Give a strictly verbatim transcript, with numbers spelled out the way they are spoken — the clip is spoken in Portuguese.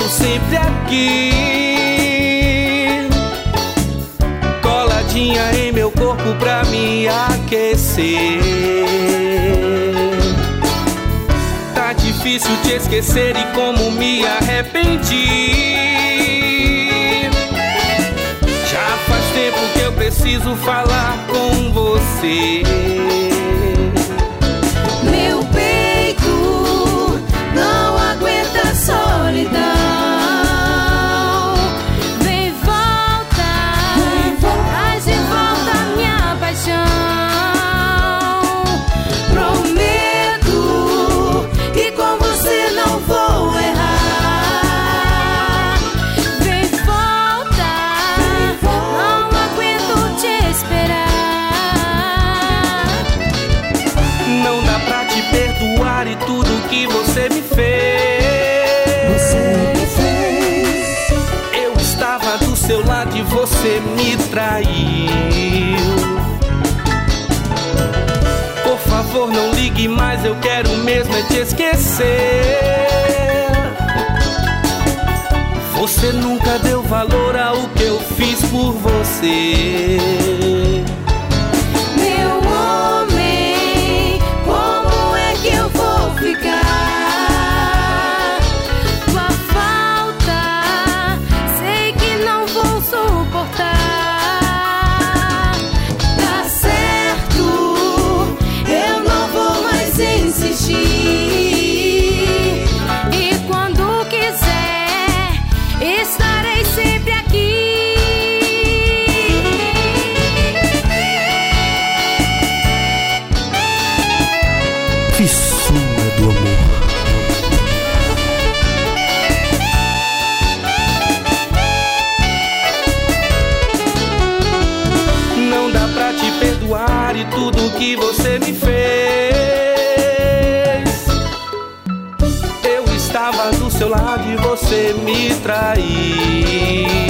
sempre aqui, coladinha em meu corpo pra me aquecer. Tá difícil te esquecer e como me arrependi. Já faz tempo que eu preciso falar com você. Meu peito não aguenta a solidão. Vem, volta, Vem, volta. Traz de volta a minha paixão. Prometo que com você não vou errar. Vem, volta, Vem, volta. Não aguento te esperar. Não dá pra te perdoar e tudo que você me fez. Você me fez. Eu estava do seu lado e você me traiu. Por favor, não ligue mais, eu quero mesmo é te esquecer. Você nunca deu valor ao que eu fiz por você. Meu homem, como é que eu vou ficar? Tua falta, sei que não vou suportar. Tá certo, eu não vou mais insistir. E quando quiser, estarei sempre aqui. Fissura do amor. Não dá pra te perdoar e tudo que você me fez. Eu estava do seu lado e você me traiu.